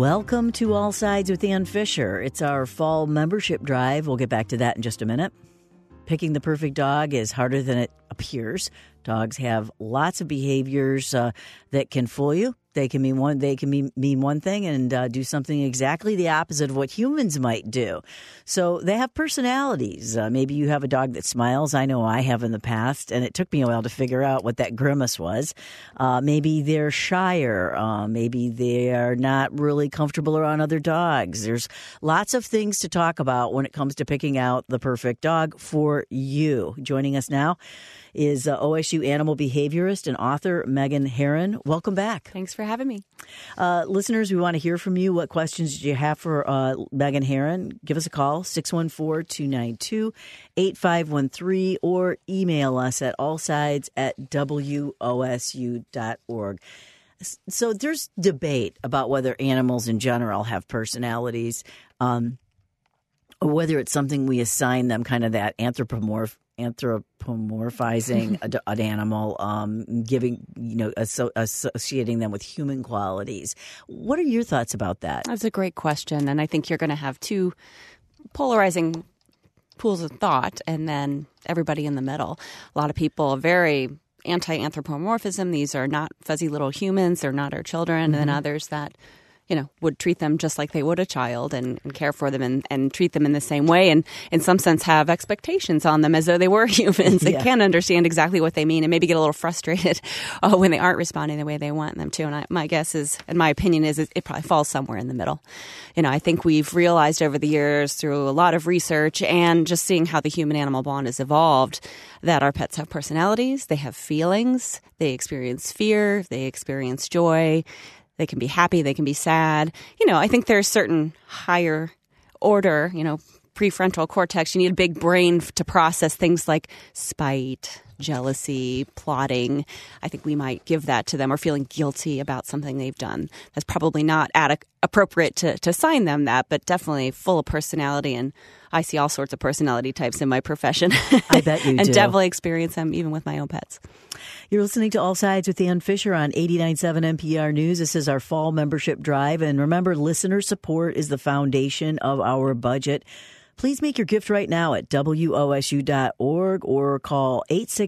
Welcome to All Sides with Ann Fisher. It's our fall membership drive. We'll get back to that in just a minute. Picking the perfect dog is harder than it appears. Dogs have lots of behaviors that can fool you. They can mean one. They can mean one thing and do something exactly the opposite of what humans might do. So they have personalities. Maybe you have a dog that smiles. I know I have in the past, and it took me a while to figure out what that grimace was. Maybe they're shyer. Maybe they are not really comfortable around other dogs. There's lots of things to talk about when it comes to picking out the perfect dog for you. Joining us now is OSU animal behaviorist and author Megan Herron. Welcome back. Thanks for having me. Listeners, we want to hear from you. What questions do you have for Megan Herron? Give us a call, 614-292-8513, or email us at allsides@wosu.org. So there's debate about whether animals in general have personalities, or whether it's something we assign them, kind of that anthropomorphizing an animal, associating them with human qualities. What are your thoughts about that? That's a great question, and I think you're going to have two polarizing pools of thought, and then everybody in the middle. A lot of people are very anti-anthropomorphism. These are not fuzzy little humans. They're not our children. Mm-hmm. And then others that would treat them just like they would a child and care for them and treat them in the same way, and in some sense have expectations on them as though they were humans. They can't understand exactly what they mean and maybe get a little frustrated when they aren't responding the way they want them to. And my guess is, and my opinion is, it probably falls somewhere in the middle. I think we've realized over the years through a lot of research and just seeing how the human-animal bond has evolved that our pets have personalities, they have feelings, they experience fear, they experience joy. They can be happy. They can be sad. I think there's certain higher order, prefrontal cortex. You need a big brain to process things like spite, jealousy, plotting. I think we might give that to them, or feeling guilty about something they've done. That's probably not appropriate to assign them that, but definitely full of personality. And I see all sorts of personality types in my profession. I bet you do. And definitely experience them even with my own pets. You're listening to All Sides with Ann Fisher on 89.7 NPR News. This is our fall membership drive. And remember, listener support is the foundation of our budget. Please make your gift right now at wosu.org or call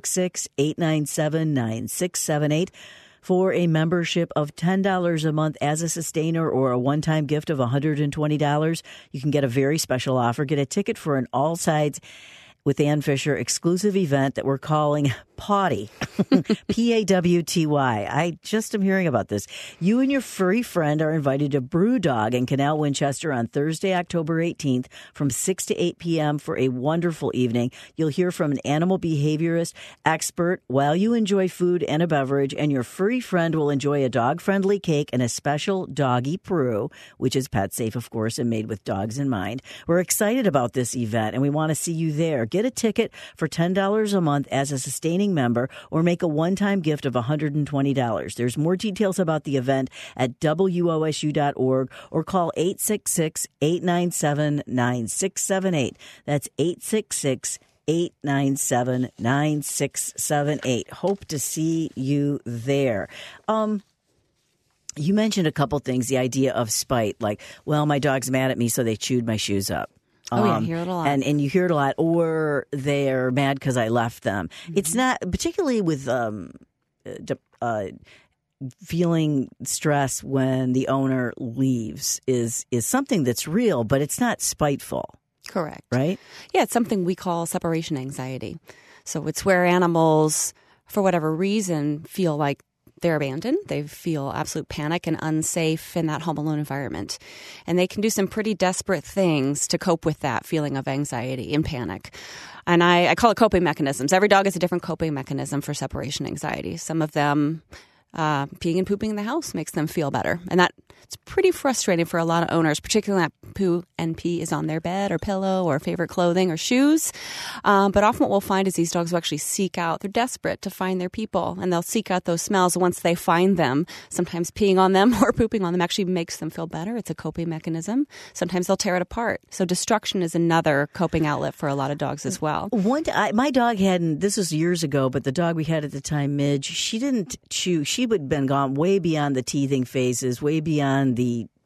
866-897-9678 for a membership of $10 a month as a sustainer, or a one-time gift of $120. You can get a very special offer. Get a ticket for an All Sides with Ann Fisher exclusive event that we're calling Pawty, Pawty. I just am hearing about this. You and your furry friend are invited to Brewdog in Canal Winchester on Thursday, October 18th from 6 to 8 p.m. for a wonderful evening. You'll hear from an animal behaviorist expert while you enjoy food and a beverage, and your furry friend will enjoy a dog-friendly cake and a special doggy brew, which is pet safe, of course, and made with dogs in mind. We're excited about this event, and we want to see you there. Get a ticket for $10 a month as a sustaining member, or make a one-time gift of $120. There's more details about the event at wosu.org or call 866-897-9678. That's 866-897-9678. Hope to see you there. You mentioned a couple things, the idea of spite, like, well, my dog's mad at me, so they chewed my shoes up. I hear it a lot. And you hear it a lot, or they're mad because I left them. Mm-hmm. It's not, particularly with feeling stress when the owner leaves is something that's real, but it's not spiteful. Correct. Right? Yeah, it's something we call separation anxiety. So it's where animals, for whatever reason, feel like they're abandoned. They feel absolute panic and unsafe in that home alone environment. And they can do some pretty desperate things to cope with that feeling of anxiety and panic. And I call it coping mechanisms. Every dog has a different coping mechanism for separation anxiety. Some of them, peeing and pooping in the house makes them feel better. And it's pretty frustrating for a lot of owners, particularly when that poo and pee is on their bed or pillow or favorite clothing or shoes. But often what we'll find is these dogs will actually seek out, they're desperate to find their people, and they'll seek out those smells. Once they find them, sometimes peeing on them or pooping on them actually makes them feel better. It's a coping mechanism. Sometimes they'll tear it apart. So destruction is another coping outlet for a lot of dogs as well. My dog hadn't, this was years ago, but the dog we had at the time, Midge, she didn't chew. She had been gone way beyond the teething phases, way beyond the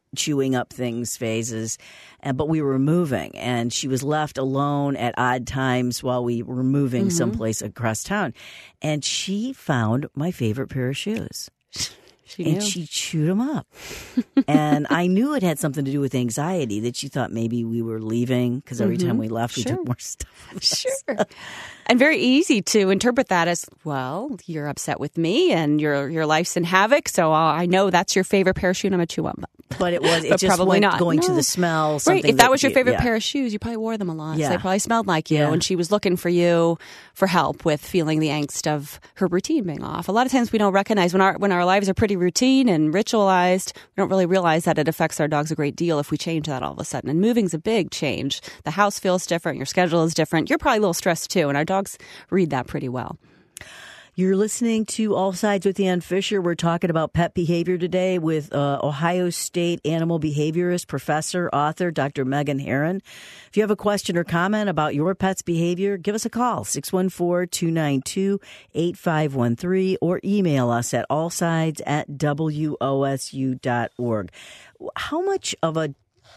chewing up things phases, but we were moving, and she was left alone at odd times while we were moving someplace across town, and she found my favorite pair of shoes. And she chewed them up. And I knew it had something to do with anxiety, that she thought maybe we were leaving because every time we left, we took more stuff with us. Sure. And very easy to interpret that as, well, you're upset with me and your life's in havoc, so I know that's your favorite pair of shoes, and I'm going to chew them up. But it was, it but just probably went not. going to the smell. Right. If that was your favorite pair of shoes, you probably wore them a lot. Yeah. So they probably smelled like you. And she was looking for you for help with feeling the angst of her routine being off. A lot of times we don't recognize when our lives are pretty routine and ritualized, we don't really realize that it affects our dogs a great deal if we change that all of a sudden. And moving's a big change. The house feels different. Your schedule is different. You're probably a little stressed too. And our dogs read that pretty well. You're listening to All Sides with Ann Fisher. We're talking about pet behavior today with Ohio State animal behaviorist, professor, author, Dr. Megan Herron. If you have a question or comment about your pet's behavior, give us a call, 614-292-8513, or email us at allsides@wosu.org. How much of a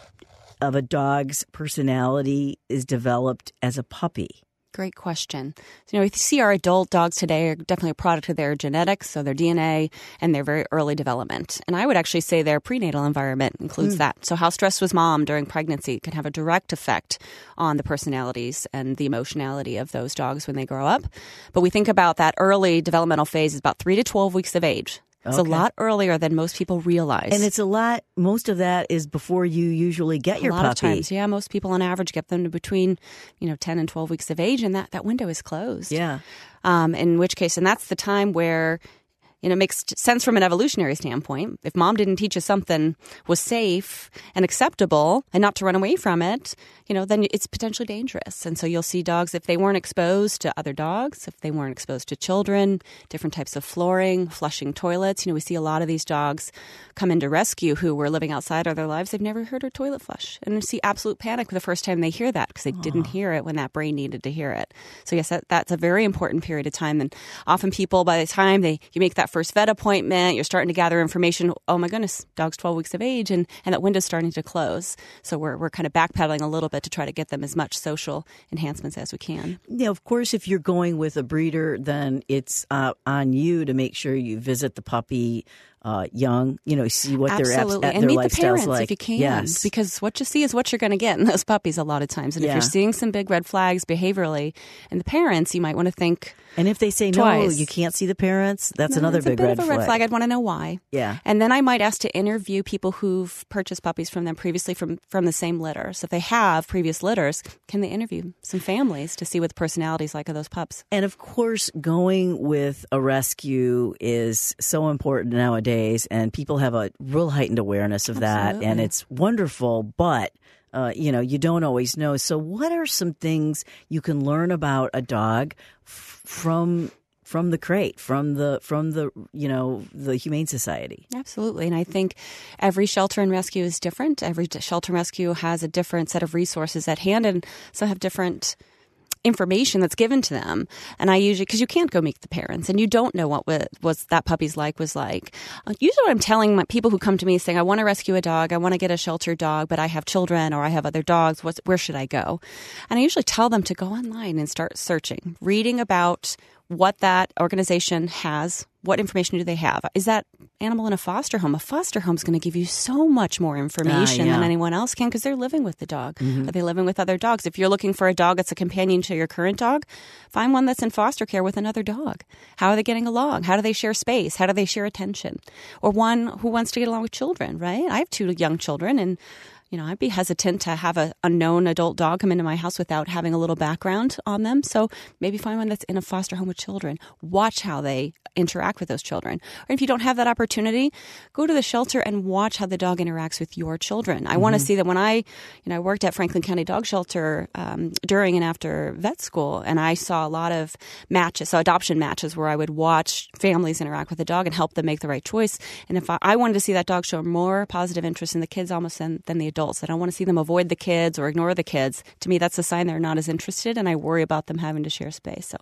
dog's personality is developed as a puppy? Great question. So, we see our adult dogs today are definitely a product of their genetics, so their DNA and their very early development. And I would actually say their prenatal environment includes that. So how stressed was mom during pregnancy can have a direct effect on the personalities and the emotionality of those dogs when they grow up. But we think about that early developmental phase is about 3 to 12 weeks of age. It's a lot earlier than most people realize. And it's a lot, most of that is before you usually get your puppy. A lot of times, yeah. Most people on average get them to between, 10 and 12 weeks of age, and that window is closed. Yeah. In which case, and that's the time where, it makes sense from an evolutionary standpoint. If mom didn't teach us something was safe and acceptable and not to run away from it, then it's potentially dangerous. And so you'll see dogs, if they weren't exposed to other dogs, if they weren't exposed to children, different types of flooring, flushing toilets. We see a lot of these dogs come into rescue who were living outside of their lives. They've never heard a toilet flush. And you see absolute panic the first time they hear that because they didn't hear it when that brain needed to hear it. So yes, that's a very important period of time. And often people, by the time you make that first vet appointment, you're starting to gather information. Oh my goodness, dog's 12 weeks of age, and that window's starting to close. So we're kind of backpedaling a little bit to try to get them as much social enhancements as we can. Yeah, of course, if you're going with a breeder, then it's on you to make sure you visit the puppy young, see what Absolutely. their and meet the lifestyle's parents like. if you can, yes. Because what you see is what you're going to get in those puppies a lot of times. And if you're seeing some big red flags behaviorally in the parents, you might want to think. And if they say twice. no, you can't see the parents, that's another big red flag. It's a bit of a red flag. I'd want to know why. Yeah. And then I might ask to interview people who've purchased puppies from them previously from the same litter. So if they have previous litters, can they interview some families to see what the personality's like of those pups? And of course, going with a rescue is so important nowadays, and people have a real heightened awareness of that, and it's wonderful, but you don't always know. So what are some things you can learn about a dog from the crate, from the the Humane Society? Absolutely. And I think every shelter and rescue is different. Every shelter and rescue has a different set of resources at hand, and so have different information that's given to them. And I usually, because you can't go meet the parents and you don't know what that puppy's was like. Usually what I'm telling my people who come to me saying, I want to rescue a dog, I want to get a shelter dog, but I have children or I have other dogs, where should I go? And I usually tell them to go online and start searching, reading about what that organization has. What information do they have? Is that animal in a foster home? A foster home is going to give you so much more information than anyone else can because they're living with the dog. Mm-hmm. Are they living with other dogs? If you're looking for a dog that's a companion to your current dog, find one that's in foster care with another dog. How are they getting along? How do they share space? How do they share attention? Or one who wants to get along with children, right? I have 2 young children, and I'd be hesitant to have an unknown adult dog come into my house without having a little background on them. So maybe find one that's in a foster home with children. Watch how they interact with those children. Or if you don't have that opportunity, go to the shelter and watch how the dog interacts with your children. I want to see that. When I worked at Franklin County Dog Shelter during and after vet school, and I saw a lot of matches, so adoption matches, where I would watch families interact with the dog and help them make the right choice. And if I wanted to see that dog show more positive interest in the kids almost than the adults, I don't want to see them avoid the kids or ignore the kids. To me, that's a sign they're not as interested, and I worry about them having to share space. So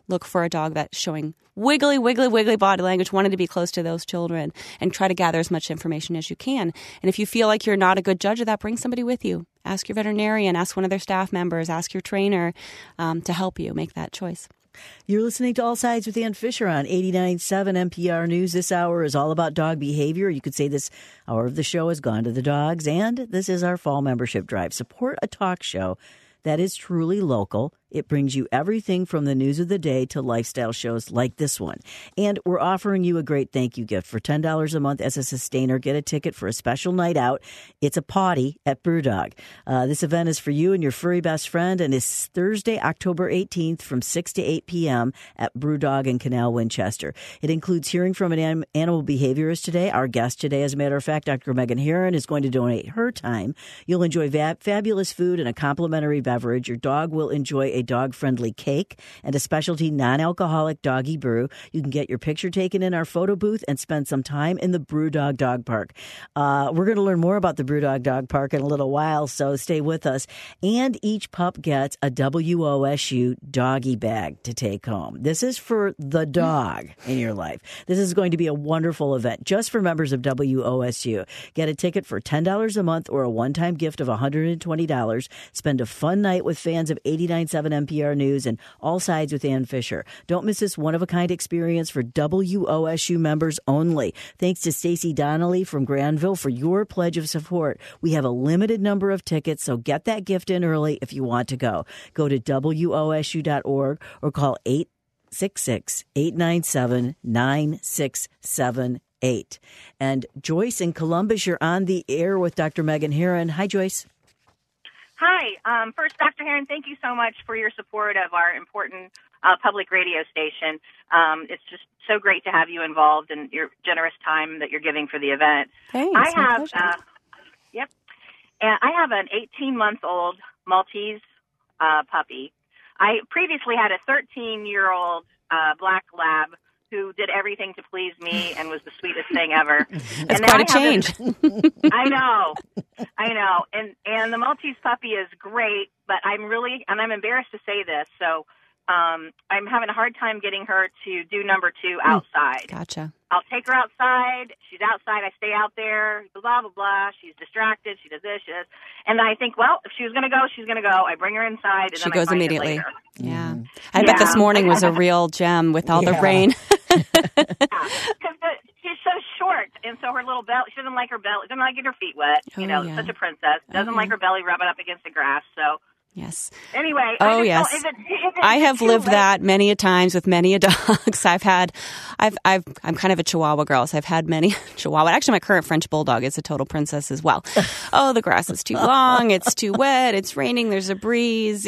look for a dog that's showing wiggly body language, wanting to be close to those children, and try to gather as much information as you can. And if you feel like you're not a good judge of that, bring somebody with you. Ask your veterinarian, ask one of their staff members, ask your trainer to help you make that choice. You're listening to All Sides with Ann Fisher on 89.7 NPR News. This hour is all about dog behavior. You could say this hour of the show has gone to the dogs, and this is our fall membership drive. Support a talk show that is truly local. It brings you everything from the news of the day to lifestyle shows like this one. And we're offering you a great thank you gift. For $10 a month as a sustainer, get a ticket for a special night out. It's a potty at Brewdog. This event is for you and your furry best friend, and is Thursday, October 18th from 6 to 8 p.m. at Brewdog in Canal, Winchester. It includes hearing from an animal behaviorist today. Our guest today, as a matter of fact, Dr. Megan Heron, is going to donate her time. You'll enjoy fabulous food and a complimentary beverage. Your dog will enjoy a dog-friendly cake and a specialty non-alcoholic doggy brew. You can get your picture taken in our photo booth and spend some time in the Brewdog Dog Park. We're going to learn more about the Brewdog Dog Park in a little while, so stay with us. And each pup gets a WOSU doggy bag to take home. This is for the dog in your life. This is going to be a wonderful event just for members of WOSU. Get a ticket for $10 a month or a one-time gift of $120. Spend a fun night with fans of 89.7 NPR News and All Sides with Ann Fisher. Don't miss this one-of-a-kind experience for WOSU members only. Thanks to Stacy Donnelly from Granville for your pledge of support. We have a limited number of tickets, so get that gift in early if you want to go. Go to WOSU.org or call 866-897-9678. And Joyce in Columbus, you're on the air with Dr. Megan Heron. Hi, Joyce. Hi. First, Dr. Heron, thank you so much for your support of our important public radio station. It's just so great to have you involved and your generous time that you're giving for the event. Thanks. I have an 18-month-old Maltese puppy. I previously had a 13-year-old black lab who did everything to please me and was the sweetest thing ever. That's quite a change. I know. And the Maltese puppy is great, but I'm embarrassed to say this, so I'm having a hard time getting her to do number 2 outside. Gotcha. I'll take her outside. She's outside. I stay out there. Blah, blah, blah. She's distracted. She does this, she does. And I think, well, if she was going to go, she's going to go. I bring her inside, and she then goes I find immediately. it later. Yeah. I bet this morning was a real gem with all the rain. Because she's so short, and so her little belly, she doesn't like her belly, doesn't like getting her feet wet. Such a princess. Doesn't like her belly rubbing up against the grass, so. Yes. Anyway. Yes. I have lived that many a times with many a dogs. I'm kind of a Chihuahua girl, so I've had many Chihuahua. Actually, my current French Bulldog is a total princess as well. Oh, the grass is too long. It's too wet. It's raining. There's a breeze.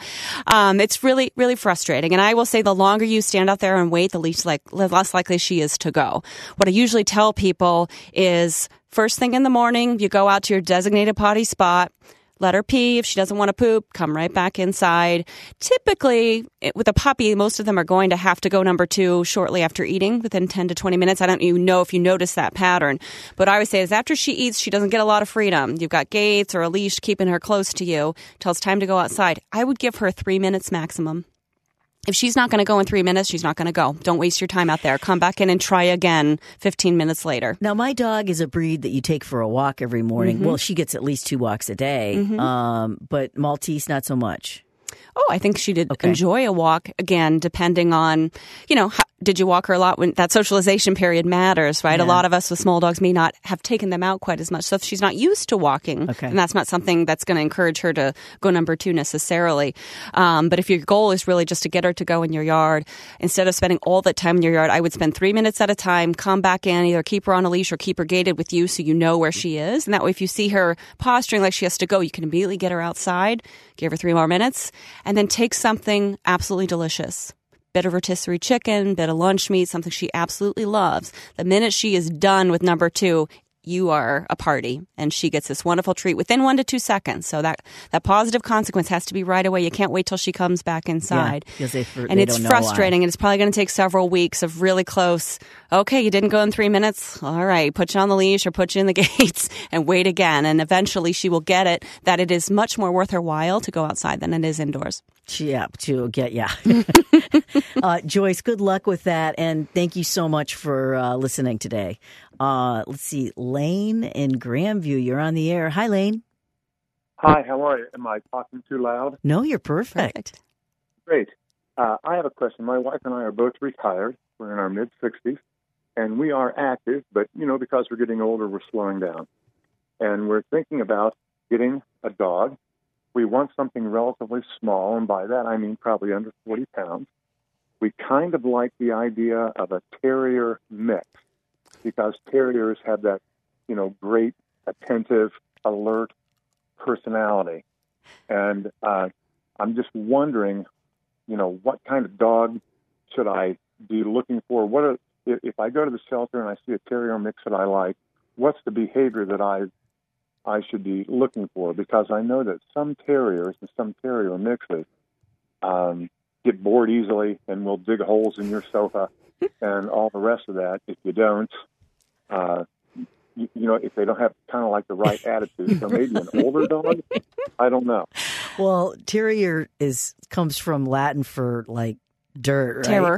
It's really, really frustrating. And I will say the longer you stand out there and wait, the less likely she is to go. What I usually tell people is first thing in the morning, you go out to your designated potty spot. Let her pee. If she doesn't want to poop, come right back inside. Typically, with a puppy, most of them are going to have to go number 2 shortly after eating, within 10 to 20 minutes. I don't even know if you notice that pattern. But what I always say is after she eats, she doesn't get a lot of freedom. You've got gates or a leash keeping her close to you till it's time to go outside. I would give her 3 minutes maximum. If she's not going to go in 3 minutes, she's not going to go. Don't waste your time out there. Come back in and try again 15 minutes later. Now, my dog is a breed that you take for a walk every morning. Mm-hmm. Well, she gets at least 2 walks a day, but Maltese, not so much. Oh, I think she did enjoy a walk, again, depending on, did you walk her a lot? When that socialization period matters, right? Yeah. A lot of us with small dogs may not have taken them out quite as much. So if she's not used to walking, and that's not something that's going to encourage her to go number 2 necessarily. But if your goal is really just to get her to go in your yard, instead of spending all that time in your yard, I would spend 3 minutes at a time, come back in, either keep her on a leash or keep her gated with you so you know where she is. And that way, if you see her posturing like she has to go, you can immediately get her outside, give her 3 more minutes, and then take something absolutely delicious. Bit of rotisserie chicken, bit of lunch meat, something she absolutely loves. The minute she is done with number 2, you are a party and she gets this wonderful treat within 1 to 2 seconds. So that positive consequence has to be right away. You can't wait till she comes back inside. Yeah, because and it's frustrating, and it's probably going to take several weeks of really close. Okay, you didn't go in 3 minutes. All right, put you on the leash or put you in the gates and wait again. And eventually she will get it that it is much more worth her while to go outside than it is indoors. Yeah, Joyce, good luck with that, and thank you so much for listening today. Let's see, Lane in Grandview, you're on the air. Hi, Lane. Hi, how are you? Am I talking too loud? No, you're perfect. Great. I have a question. My wife and I are both retired. We're in our mid-60s, and we are active, but, because we're getting older, we're slowing down. And we're thinking about getting a dog. We want something relatively small, and by that I mean probably under 40 pounds. We kind of like the idea of a terrier mix because terriers have that, great, attentive, alert personality. And I'm just wondering, what kind of dog should I be looking for? If I go to the shelter and I see a terrier mix that I like, what's the behavior that I should be looking for? Because I know that some terriers and some terrier mixes get bored easily and will dig holes in your sofa and all the rest of that if you don't. If they don't have kind of like the right attitude. So maybe an older dog? I don't know. Well, terrier comes from Latin for like dirt, right? Terror.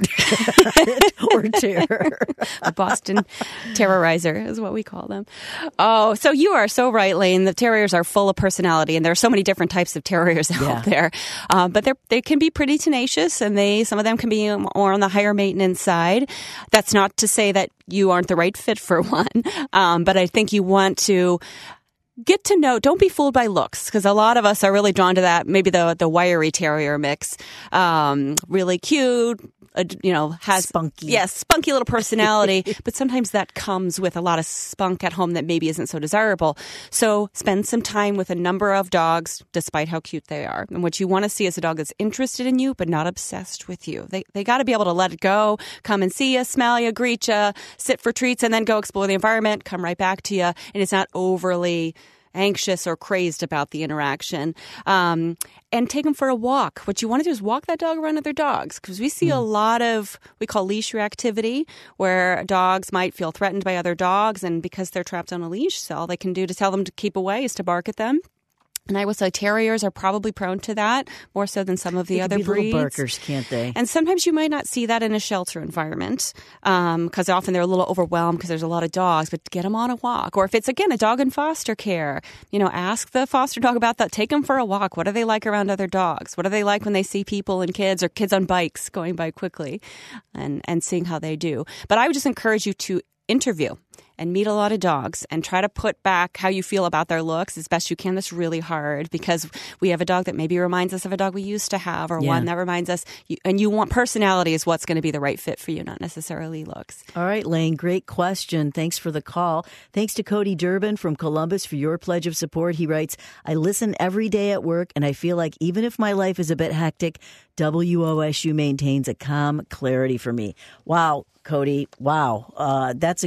Or terror. A Boston terrorizer is what we call them. Oh, so you are so right, Lane. The terriers are full of personality, and there are so many different types of terriers out there. But they can be pretty tenacious, and some of them can be more on the higher maintenance side. That's not to say that you aren't the right fit for one, but I think you want to get to know, don't be fooled by looks, because a lot of us are really drawn to that, maybe the wiry terrier mix. Really cute, has spunky. Yes, spunky little personality, but sometimes that comes with a lot of spunk at home that maybe isn't so desirable. So spend some time with a number of dogs, despite how cute they are. And what you want to see is a dog that's interested in you, but not obsessed with you. They got to be able to let it go, come and see you, smell you, greet you, sit for treats, and then go explore the environment, come right back to you. And it's not overly anxious or crazed about the interaction. And take them for a walk. What you want to do is walk that dog around other dogs, because we see a lot of, we call leash reactivity, where dogs might feel threatened by other dogs, and because they're trapped on a leash, so all they can do to tell them to keep away is to bark at them. And I would say terriers are probably prone to that more so than some of the other breeds. Little barkers, can't they? And sometimes you might not see that in a shelter environment because often they're a little overwhelmed because there's a lot of dogs. But get them on a walk, or if it's again a dog in foster care, ask the foster dog about that. Take them for a walk. What are they like around other dogs? What are they like when they see people and kids, or kids on bikes going by quickly, and seeing how they do? But I would just encourage you to interview and meet a lot of dogs and try to put back how you feel about their looks as best you can. That's really hard because we have a dog that maybe reminds us of a dog we used to have, or one that reminds us. And you want personality is what's going to be the right fit for you, not necessarily looks. All right, Lane, great question. Thanks for the call. Thanks to Cody Durbin from Columbus for your pledge of support. He writes, I listen every day at work, and I feel like even if my life is a bit hectic, WOSU maintains a calm clarity for me. Wow, Cody. Wow. That's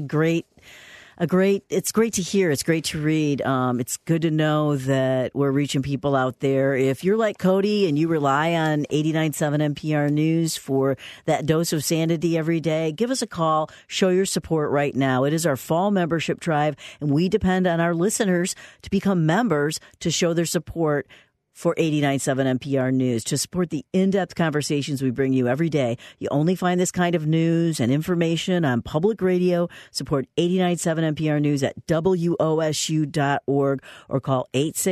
it's great to hear. It's great to read. It's good to know that we're reaching people out there. If you're like Cody and you rely on 89.7 NPR News for that dose of sanity every day, give us a call. Show your support right now. It is our fall membership drive, and we depend on our listeners to become members to show their support for 89.7 NPR News, to support the in-depth conversations we bring you every day. You only find this kind of news and information on public radio. Support 89.7 NPR News at WOSU.org or call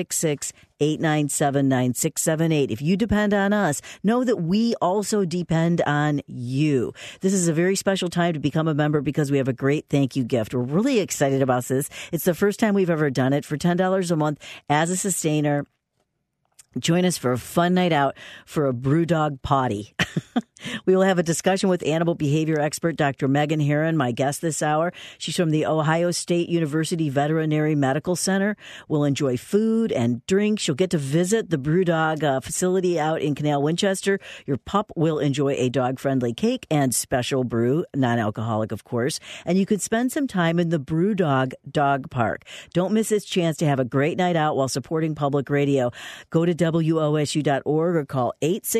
866-897-9678. If you depend on us, know that we also depend on you. This is a very special time to become a member because we have a great thank you gift. We're really excited about this. It's the first time we've ever done it. For $10 a month as a sustainer, join us for a fun night out for a BrewDog potty. We will have a discussion with animal behavior expert Dr. Megan Herron, my guest this hour. She's from the Ohio State University Veterinary Medical Center. We'll enjoy food and drinks. You'll get to visit the BrewDog facility out in Canal Winchester. Your pup will enjoy a dog-friendly cake and special brew, non-alcoholic, of course. And you could spend some time in the BrewDog Dog Park. Don't miss this chance to have a great night out while supporting public radio. Go to WOSU.org or call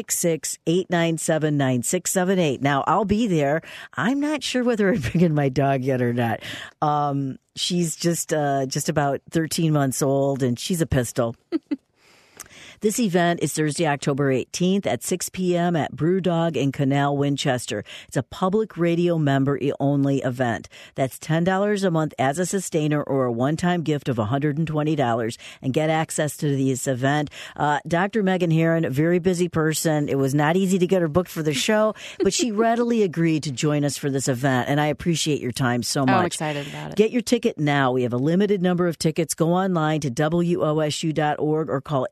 866-897-9678. Now, I'll be there. I'm not sure whether I'm bringing my dog yet or not. She's just about 13 months old, and she's a pistol. This event is Thursday, October 18th at 6 p.m. at BrewDog in Canal Winchester. It's a public radio member-only event. That's $10 a month as a sustainer or a one-time gift of $120 and get access to this event. Dr. Megan Herron, a very busy person. It was not easy to get her booked for the show, but she readily agreed to join us for this event, and I appreciate your time so much. I'm excited about it. Get your ticket now. We have a limited number of tickets. Go online to WOSU.org or call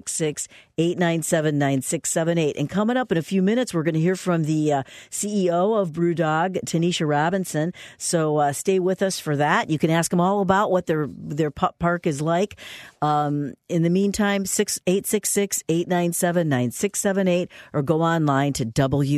866-897-9678. And coming up in a few minutes, we're going to hear from the CEO of BrewDog, Tanisha Robinson. So stay with us for that. You can ask them all about what their pup park is like. In the meantime, 866-897-9678 or go online to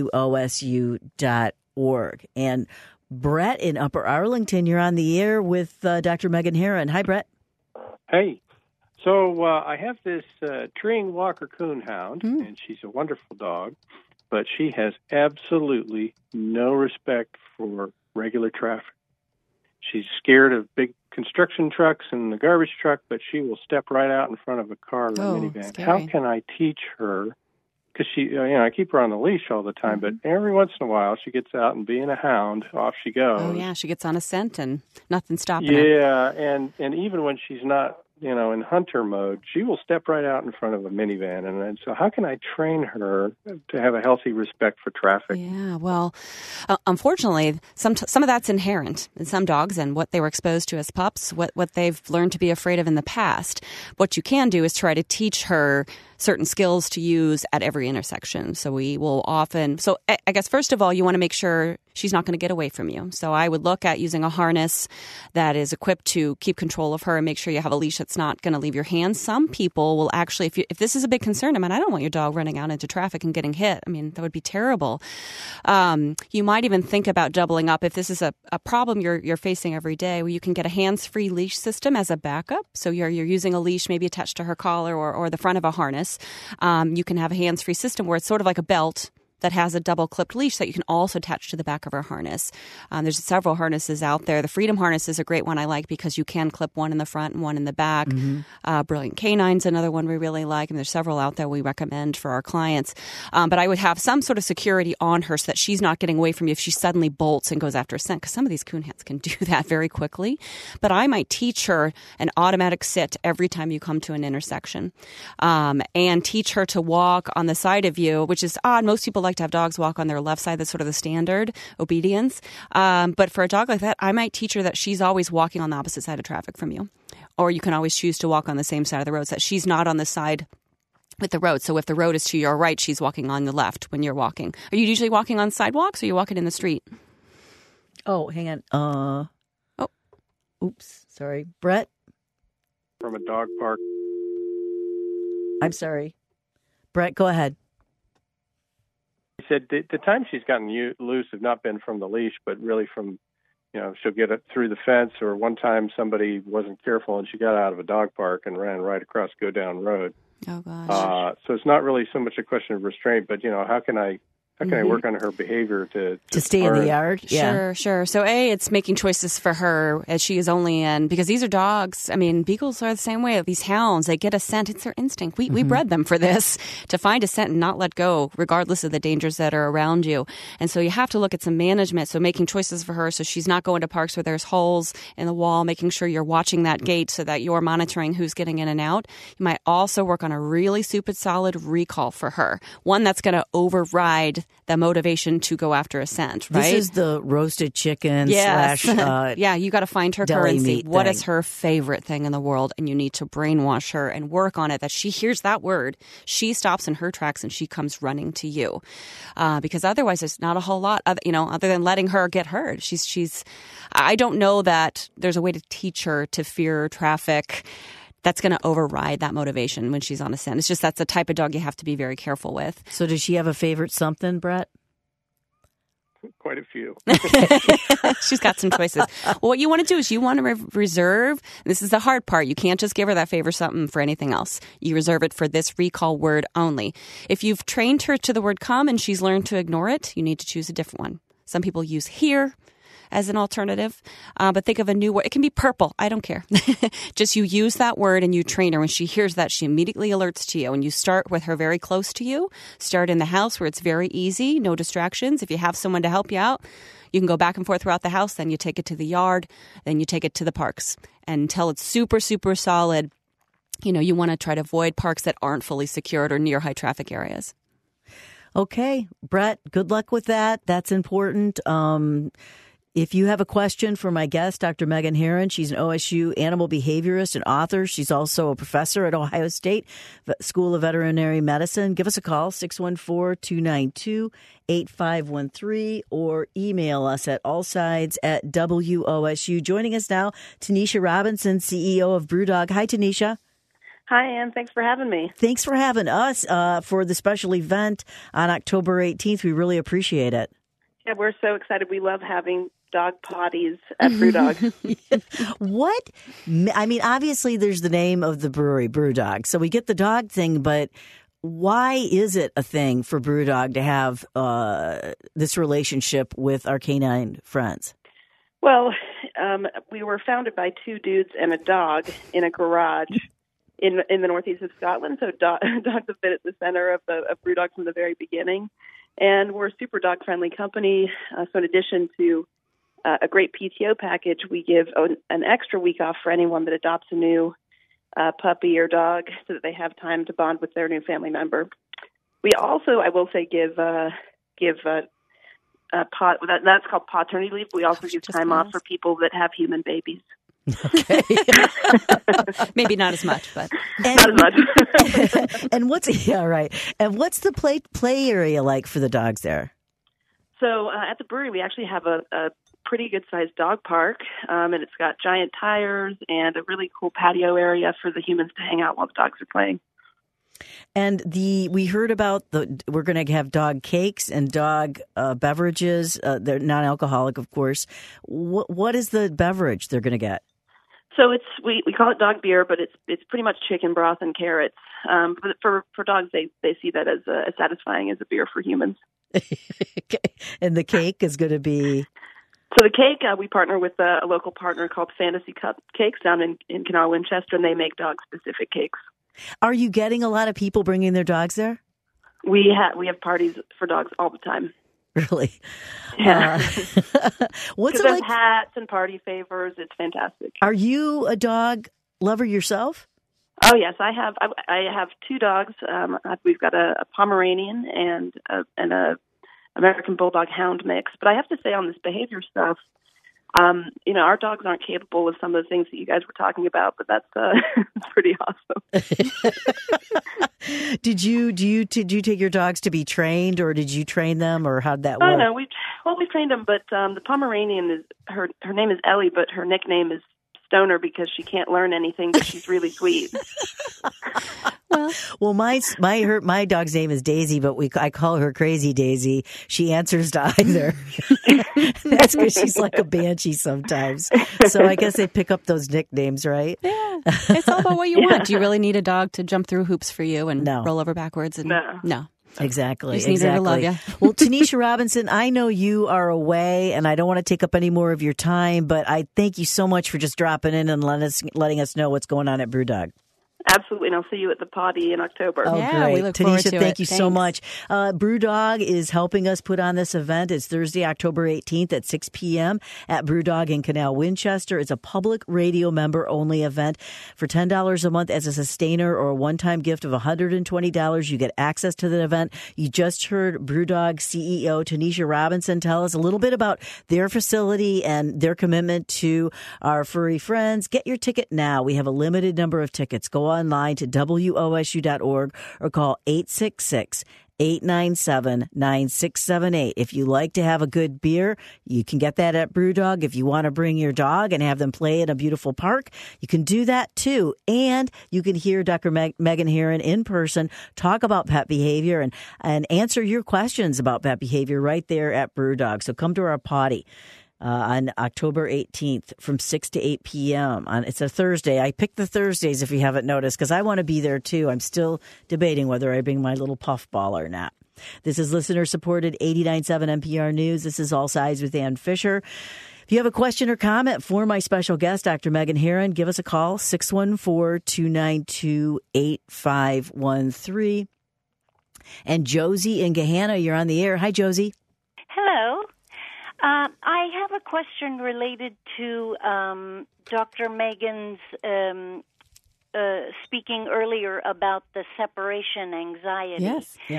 WOSU.org. And Brett in Upper Arlington, you're on the air with Dr. Megan Herron. Hi, Brett. Hey. So I have this treeing Walker Coonhound, and she's a wonderful dog, but she has absolutely no respect for regular traffic. She's scared of big construction trucks and the garbage truck, but she will step right out in front of a car or a minivan. Scary. How can I teach her? Because she, I keep her on the leash all the time, but every once in a while she gets out and being a hound, off she goes. Oh, yeah, she gets on a scent and nothing's stopping her. Yeah, and even when she's not, in hunter mode, she will step right out in front of a minivan. And so how can I train her to have a healthy respect for traffic? Yeah, well, unfortunately, some of that's inherent in some dogs and what they were exposed to as pups, what they've learned to be afraid of in the past. What you can do is try to teach her certain skills to use at every intersection. So we will often, I guess, first of all, you want to make sure she's not going to get away from you. So I would look at using a harness that is equipped to keep control of her and make sure you have a leash that's not going to leave your hands. Some people will actually, if this is a big concern, I don't want your dog running out into traffic and getting hit. That would be terrible. You might even think about doubling up if this is a problem you're facing every day, where you can get a hands-free leash system as a backup. So you're using a leash maybe attached to her collar or the front of a harness. You can have a hands-free system where it's sort of like a belt that has a double-clipped leash that you can also attach to the back of her harness. There's several harnesses out there. The Freedom harness is a great one I like because you can clip one in the front and one in the back. Brilliant Canine's another one we really like, and there's several out there we recommend for our clients. But I would have some sort of security on her so that she's not getting away from you if she suddenly bolts and goes after a scent, because some of these coonhounds can do that very quickly. But I might teach her an automatic sit every time you come to an intersection, and teach her to walk on the side of you, which is odd. Most people like to have dogs walk on their left side. That's sort of the standard obedience. But for a dog like that, I might teach her that she's always walking on the opposite side of traffic from you. Or you can always choose to walk on the same side of the road, so that she's not on the side with the road. So if the road is to your right, she's walking on the left when you're walking. Are you usually walking on sidewalks or are you walking in the street? Oh, hang on. Oops. Sorry. Brett? From a dog park. I'm sorry. Brett, go ahead. He said the time she's gotten loose have not been from the leash, but really from, she'll get it through the fence, or one time somebody wasn't careful and she got out of a dog park and ran right across Go Down Road. Oh, gosh. So it's not really so much a question of restraint, but, how can I work on her behavior to stay in the yard? Yeah. Sure. So it's making choices for her as she is only in, because these are dogs. Beagles are the same way. These hounds, they get a scent. It's their instinct. We bred them for this, to find a scent and not let go, regardless of the dangers that are around you. And so you have to look at some management. So making choices for her so she's not going to parks where there's holes in the wall, making sure you're watching that gate so that you're monitoring who's getting in and out. You might also work on a really super solid recall for her, one that's going to override the motivation to go after a scent, right? This is the roasted chicken Yes. slash yeah, you got to find her deli currency. meat What thing. is her favorite thing in the world? And you need to brainwash her and work on it, that she hears that word, she stops in her tracks and she comes running to you. Because otherwise there's not a whole lot, other than letting her get heard. I don't know that there's a way to teach her to fear traffic that's going to override that motivation when she's on a scent. It's just that's the type of dog you have to be very careful with. So does she have a favorite something, Brett? Quite a few. She's got some choices. Well, what you want to do is you want to reserve. This is the hard part. You can't just give her that favorite something for anything else. You reserve it for this recall word only. If you've trained her to the word come and she's learned to ignore it, you need to choose a different one. Some people use here as an alternative, but think of a new word. It can be purple. I don't care. Just you use that word and you train her. When she hears that, she immediately alerts to you. And you start with her very close to you. Start in the house where it's very easy, no distractions. If you have someone to help you out, you can go back and forth throughout the house. Then you take it to the yard. Then you take it to the parks. And until it's super, super solid, you want to try to avoid parks that aren't fully secured or near high traffic areas. Okay, Brett, good luck with that. That's important. If you have a question for my guest, Dr. Megan Herron, she's an OSU animal behaviorist and author. She's also a professor at Ohio State School of Veterinary Medicine. Give us a call, 614-292-8513, or email us at allsides@WOSU. Joining us now, Tanisha Robinson, CEO of BrewDog. Hi, Tanisha. Hi, Ann. Thanks for having me. Thanks for having us for the special event on October 18th. We really appreciate it. Yeah, we're so excited. We love having dog potties at BrewDog. What? I mean, obviously there's the name of the brewery, BrewDog. So we get the dog thing, but why is it a thing for BrewDog to have this relationship with our canine friends? Well, we were founded by two dudes and a dog in a garage in the northeast of Scotland. So dogs have been at the center of BrewDog from the very beginning. And we're a super dog-friendly company. So in addition to a great PTO package, we give an extra week off for anyone that adopts a new puppy or dog so that they have time to bond with their new family member. We also, I will say, give that's called paternity leave. We also give time off for people that have human babies. Okay. Maybe not as much, but not as much. And what's the play area like for the dogs there? So at the brewery, we actually have a pretty good-sized dog park, and it's got giant tires and a really cool patio area for the humans to hang out while the dogs are playing. And we heard about we're going to have dog cakes and dog beverages. They're non-alcoholic, of course. What is the beverage they're going to get? So we call it dog beer, but it's pretty much chicken broth and carrots. But for dogs, they see that as satisfying as a beer for humans. Okay. And the cake is going to be. So the cake, we partner with a local partner called Fantasy Cupcakes down in Canal Winchester, and they make dog-specific cakes. Are you getting a lot of people bringing their dogs there? We have parties for dogs all the time. Really? Yeah. What's it there's like? Hats and party favors. It's fantastic. Are you a dog lover yourself? Oh yes, I have two dogs. We've got a Pomeranian and a American Bulldog Hound mix. But I have to say, on this behavior stuff, our dogs aren't capable of some of the things that you guys were talking about. But that's pretty awesome. Did you take your dogs to be trained, or did you train them, or how'd that work? Oh no, we trained them. But the Pomeranian is her name is Ellie, but her nickname is Stoner because she can't learn anything, but she's really sweet. Well, my dog's name is Daisy, but I call her Crazy Daisy. She answers to either. That's because she's like a banshee sometimes. So I guess they pick up those nicknames, right? Yeah, it's all about what you want. Do you really need a dog to jump through hoops for you and roll over backwards? And no. Exactly. You just need her to love you. Well, Tanisha Robinson, I know you are away, and I don't want to take up any more of your time, but I thank you so much for just dropping in and letting us know what's going on at BrewDog. Absolutely, and I'll see you at the potty in October. Oh, Yeah, great. we look forward Tanisha, to thank it. you so much. Thanks. BrewDog is helping us put on this event. It's Thursday, October 18th at 6 p.m. at BrewDog in Canal Winchester. It's a public radio member-only event. For $10 a month as a sustainer or a one-time gift of $120, you get access to the event. You just heard BrewDog CEO Tanisha Robinson tell us a little bit about their facility and their commitment to our furry friends. Get your ticket now. We have a limited number of tickets. Go online to WOSU.org or call 866-897-9678. If you like to have a good beer, you can get that at BrewDog. If you want to bring your dog and have them play in a beautiful park, you can do that too. And you can hear Dr. Megan Herron in person talk about pet behavior and answer your questions about pet behavior right there at BrewDog. So come to our potty on October 18th from 6 to 8 p.m. It's a Thursday. I picked the Thursdays, if you haven't noticed, because I want to be there too. I'm still debating whether I bring my little puffball or not. This is listener-supported 89.7 NPR News. This is All Sides with Ann Fisher. If you have a question or comment for my special guest, Dr. Megan Herron, give us a call, 614-292-8513. And Josie in Gahanna, you're on the air. Hi, Josie. Hello. I have a question related to Dr. Megan's speaking earlier about the separation anxiety. Yes. Yeah.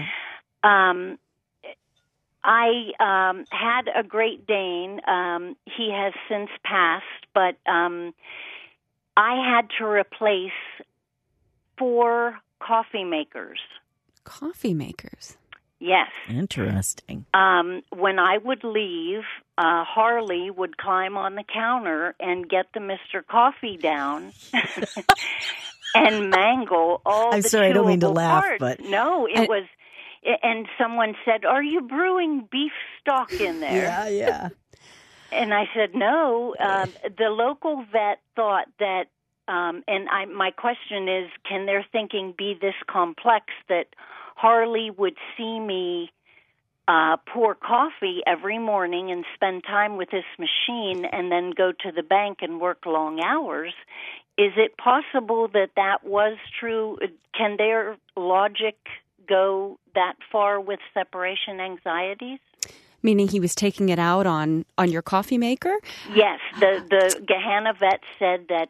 I had a Great Dane. He has since passed, but I had to replace 4 coffee makers. Coffee makers. Yes. Interesting. When I would leave, Harley would climb on the counter and get the Mr. Coffee down and mangle all I'm the sorry, I don't mean to chewable laugh, parts. but No, it was... And someone said, "Are you brewing beef stock in there?" Yeah. And I said, "No." The local vet thought that, my question is, can their thinking be this complex that Harley would see me pour coffee every morning and spend time with this machine and then go to the bank and work long hours? Is it possible that that was true? Can their logic go that far with separation anxieties? Meaning he was taking it out on your coffee maker? Yes. The Gahanna vet said that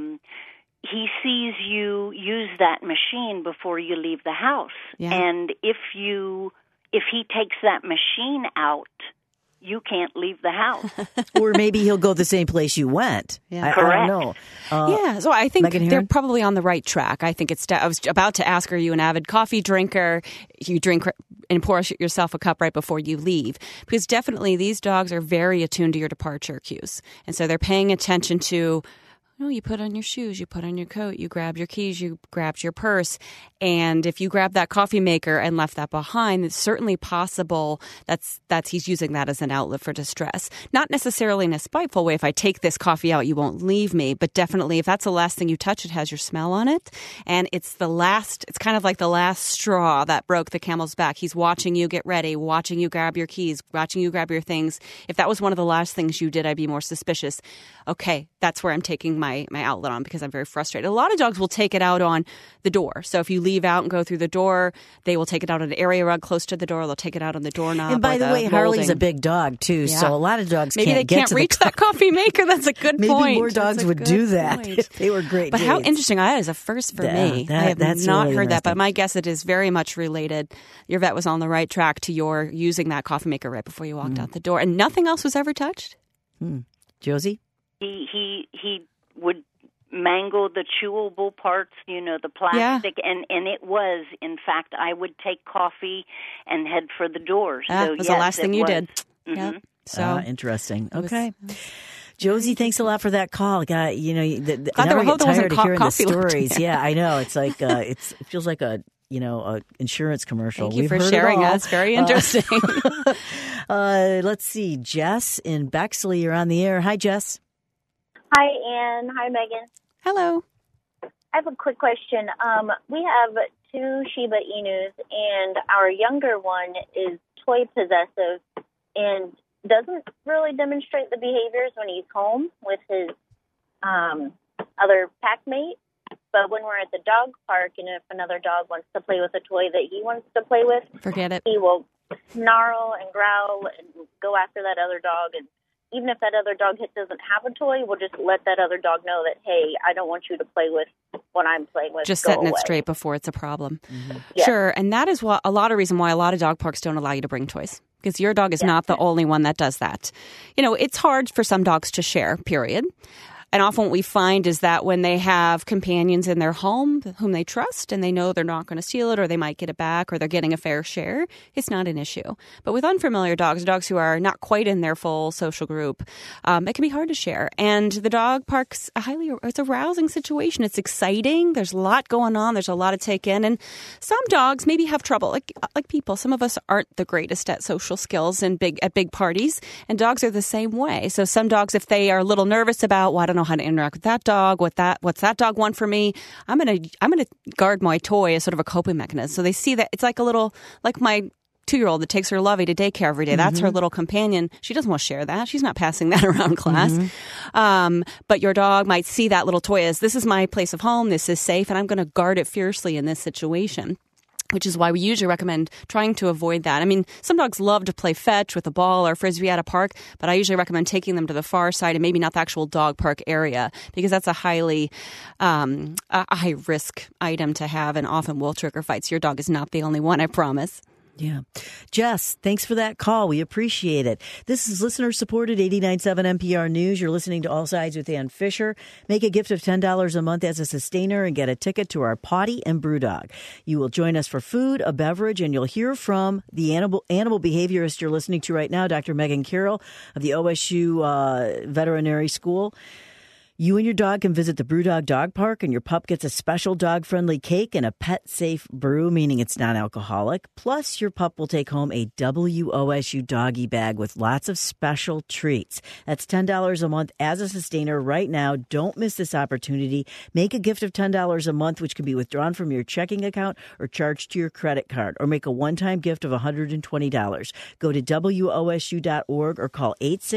he sees you use that machine before you leave the house. Yeah. And if he takes that machine out, you can't leave the house. Or maybe he'll go the same place you went. Yeah. I Correct. don't know. Yeah, so I think Megan they're Herron? probably on the right track. I think I was about to ask, are you an avid coffee drinker? You drink and pour yourself a cup right before you leave. Because definitely these dogs are very attuned to your departure cues. And so they're paying attention to, you put on your shoes, you put on your coat, you grabbed your keys, you grabbed your purse. And if you grab that coffee maker and left that behind, it's certainly possible that's he's using that as an outlet for distress. Not necessarily in a spiteful way. If I take this coffee out, you won't leave me. But definitely if that's the last thing you touch, it has your smell on it. And it's kind of like the last straw that broke the camel's back. He's watching you get ready, watching you grab your keys, watching you grab your things. If that was one of the last things you did, I'd be more suspicious. Okay, that's where I'm taking my outlet on because I'm very frustrated. A lot of dogs will take it out on the door. So if you leave out and go through the door, they will take it out on an area rug close to the door. They'll take it out on the doorknob. And by the way, Harley's a molding. big dog too, Yeah. so a lot of dogs Maybe they get can't to reach the that coffee maker. That's a good Maybe point. more dogs That's a would good do that point. if they were great. But how Danes. interesting. That is a first for me. I have that's not really heard that, but interesting. my guess it is very much related. Your vet was on the right track to your using that coffee maker right before you walked out the door, and nothing else was ever touched? Josie? He would mangle the chewable parts, the plastic, and it was, in fact, I would take coffee and head for the door. So, That was the last thing you did. Mm-hmm. Yeah. So Interesting. it was- Okay. Josie, thanks a lot for that call. God, Glad now there I get wasn't tired of hearing the coffee left in stories. there. Yeah, I know. It's like it feels like a insurance commercial. Thank you We've for heard it sharing all. us. Very interesting. Let's see. Jess in Bexley, you're on the air. Hi, Jess. Hi, Ann. Hi, Megan. Hello. I have a quick question. We have 2 Shiba Inus, and our younger one is toy possessive and doesn't really demonstrate the behaviors when he's home with his other pack mate. But when we're at the dog park and if another dog wants to play with a toy that he wants to play with, forget it. He will snarl and growl and go after that other dog. And even if that other dog doesn't have a toy, we'll just let that other dog know that, hey, I don't want you to play with what I'm playing with. Just Go setting away. it straight before it's a problem. Mm-hmm. Yes. Sure. And that is a lot of reason why a lot of dog parks don't allow you to bring toys. Because your dog is not the only one that does that. You know, it's hard for some dogs to share, period. And often what we find is that when they have companions in their home whom they trust and they know they're not going to steal it or they might get it back or they're getting a fair share, it's not an issue. But with unfamiliar dogs who are not quite in their full social group, it can be hard to share. And the dog park's it's a rousing situation. It's exciting. There's a lot going on. There's a lot to take in. And some dogs maybe have trouble, like people. Some of us aren't the greatest at social skills and at big parties, and dogs are the same way. So some dogs, if they are a little nervous about, well, I don't know how to interact with that dog. What's that dog want from me? I'm gonna guard my toy as sort of a coping mechanism. So they see that it's like my 2-year-old that takes her Lovey to daycare every day. That's her little companion. She doesn't want to share that. She's not passing that around class. But your dog might see that little toy as, this is my place of home. This is safe, and I'm going to guard it fiercely in this situation. Which is why we usually recommend trying to avoid that. I mean, some dogs love to play fetch with a ball or frisbee at a park, but I usually recommend taking them to the far side and maybe not the actual dog park area because that's a high risk item to have and often will trigger fights. Your dog is not the only one, I promise. Yeah. Jess, thanks for that call. We appreciate it. This is listener-supported 89.7 NPR News. You're listening to All Sides with Ann Fisher. Make a gift of $10 a month as a sustainer and get a ticket to our Potty and Brew Dog. You will join us for food, a beverage, and you'll hear from the animal behaviorist you're listening to right now, Dr. Megan Carroll of the OSU Veterinary School. You and your dog can visit the Brewdog Dog Park, and your pup gets a special dog-friendly cake and a pet-safe brew, meaning it's non-alcoholic. Plus, your pup will take home a WOSU doggy bag with lots of special treats. That's $10 a month as a sustainer right now. Don't miss this opportunity. Make a gift of $10 a month, which can be withdrawn from your checking account or charged to your credit card, or make a one-time gift of $120. Go to WOSU.org or call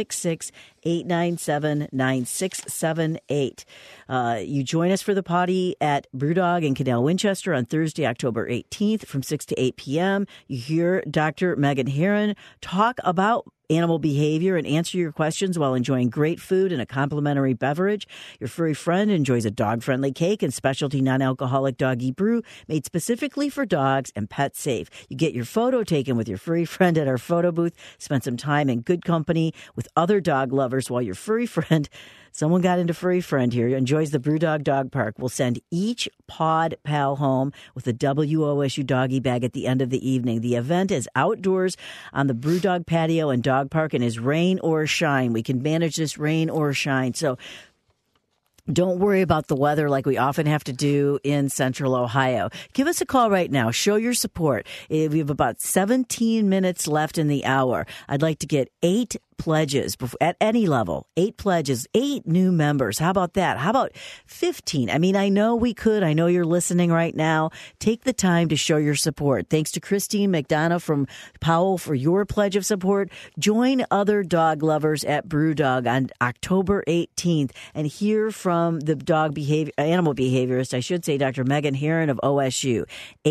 866-897-9678. You join us for the potty at Brewdog in Canal Winchester on Thursday, October 18th from 6 to 8 p.m. You hear Dr. Megan Herron talk about animal behavior and answer your questions while enjoying great food and a complimentary beverage. Your furry friend enjoys a dog-friendly cake and specialty non-alcoholic doggy brew made specifically for dogs and pet safe. You get your photo taken with your furry friend at our photo booth. Spend some time in good company with other dog lovers while your furry friend, someone got into furry friend here, enjoys the Brewdog Dog Park. We'll send each pod pal home with a WOSU doggy bag at the end of the evening. The event is outdoors on the Brewdog patio and dog park and is rain or shine. We can manage this rain or shine. So don't worry about the weather like we often have to do in Central Ohio. Give us a call right now. Show your support. We have about 17 minutes left in the hour. I'd like to get 8 pledges at any level. 8 pledges, 8 new members. How about that? How about 15? I mean, I know we could. I know you're listening right now. Take the time to show your support. Thanks to Christine McDonough from Powell for your pledge of support. Join other dog lovers at Brewdog on October 18th and hear from the animal behaviorist, I should say, Dr. Megan Herron of OSU.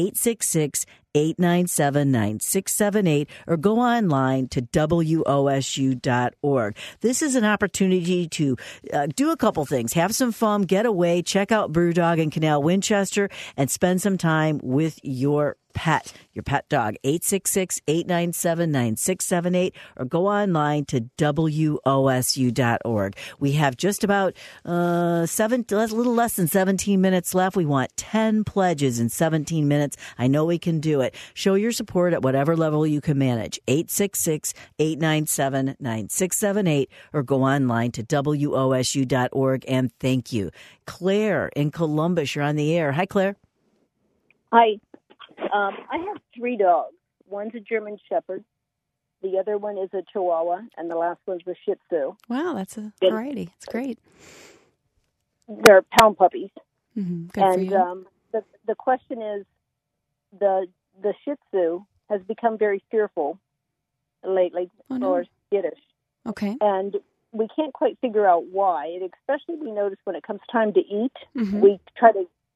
866-897-9678 or go online to WOSU.org. This is an opportunity to do a couple things. Have some fun, get away, check out Brewdog in Canal Winchester, and spend some time with your pet dog. 866-897-9678 or go online to WOSU.org. We have just about a little less than 17 minutes left. We want 10 pledges in 17 minutes. I know we can do it. Show your support at whatever level you can manage. 866-897-9678 or go online to WOSU.org. And thank you. Claire in Columbus, you're on the air. Hi, Claire. Hi. I have 3 dogs. One's a German Shepherd, the other one is a Chihuahua, and the last one's a Shih Tzu. Wow, that's a variety. It's great. They're pound puppies. Mm-hmm. Good for you. The question is, the Shih Tzu has become very fearful lately, or skittish. Okay. And we can't quite figure out why. And especially we notice when it comes time to eat, mm-hmm. we try to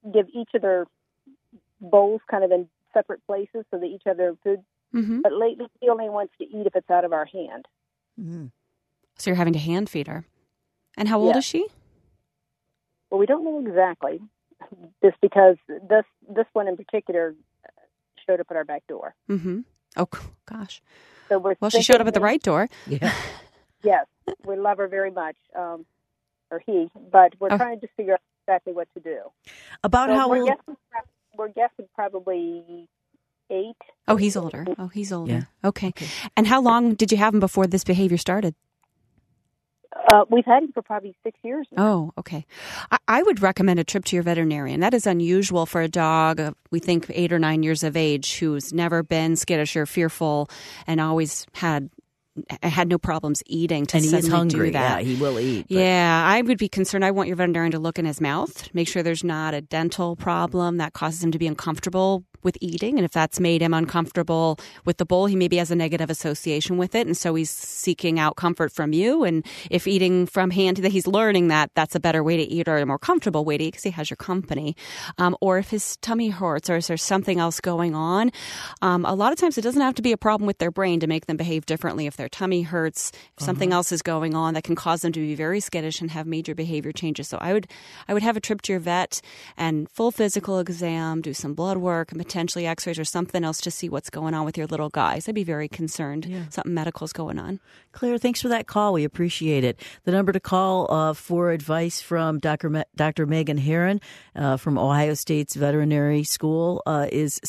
give each of their bowls kind of in separate places so they each have their food. Mm-hmm. But lately, he only wants to eat if it's out of our hand. Mm-hmm. So you're having to hand feed her. And how old is she? Well, we don't know exactly, just because this one in particular showed up at our back door. Mm-hmm. Oh, gosh. So well, she showed up at the right door. Yeah. Yes, we love her very much, or he, but we're trying to just figure out exactly what to do. About how old? We're guessing probably 8. Oh, he's older. Yeah. Okay. And how long did you have him before this behavior started? We've had him for probably 6 years now. Oh, okay. I would recommend a trip to your veterinarian. That is unusual for a dog of, we think, 8 or 9 years of age who's never been skittish or fearful and always had no problems eating to and suddenly he's hungry. do that. Yeah, he will eat. But... Yeah, I would be concerned. I want your veterinarian to look in his mouth, make sure there's not a dental problem that causes him to be uncomfortable with eating. And if that's made him uncomfortable with the bowl, he maybe has a negative association with it. And so he's seeking out comfort from you. And if eating from hand, that he's learning that that's a better way to eat or a more comfortable way to eat because he has your company. Or if his tummy hurts or is there something else going on. A lot of times it doesn't have to be a problem with their brain to make them behave differently. If their tummy hurts, if something else is going on that can cause them to be very skittish and have major behavior changes. So I would have a trip to your vet and full physical exam, do some blood work, and potentially x-rays or something else to see what's going on with your little guys. I'd be very concerned something medical's going on. Claire, thanks for that call. We appreciate it. The number to call for advice from Dr. Megan Herron from Ohio State's Veterinary School is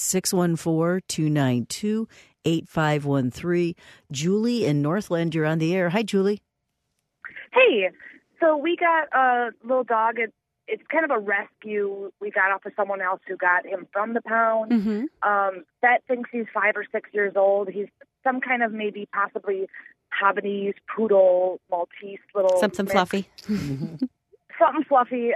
614-292-8513. Julie in Northland, you're on the air. Hi, Julie. Hey, so we got a little dog. It's kind of a rescue. We got off of someone else who got him from the pound. Mm-hmm. Vet thinks he's 5 or 6 years old. He's some kind of maybe possibly Havanese, poodle, Maltese little something mix. Fluffy. Something fluffy.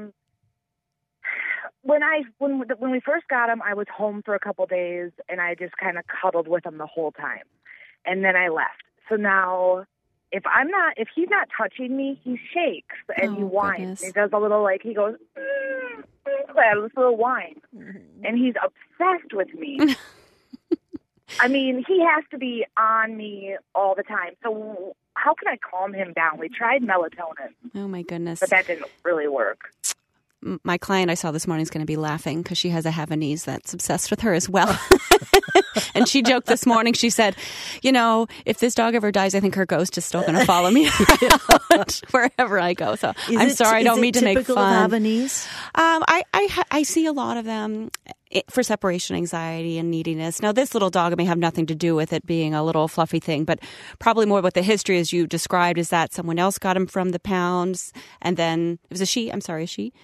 When we first got him, I was home for a couple days, and I just kind of cuddled with him the whole time, and then I left. So now, if he's not touching me, he shakes and he whines. Goodness. He does a little he goes, this little whine, and he's obsessed with me. I mean, he has to be on me all the time. So how can I calm him down? We tried melatonin. Oh my goodness! But that didn't really work. My client I saw this morning is going to be laughing because she has a Havanese that's obsessed with her as well. And she joked this morning. She said, if this dog ever dies, I think her ghost is still going to follow me around wherever I go. So I'm sorry, I don't mean to make fun. Havanese? I see a lot of them for separation anxiety and neediness. Now, this little dog may have nothing to do with it being a little fluffy thing, but probably more what the history as you described is that someone else got him from the pounds, and then it was a she. I'm sorry, a she.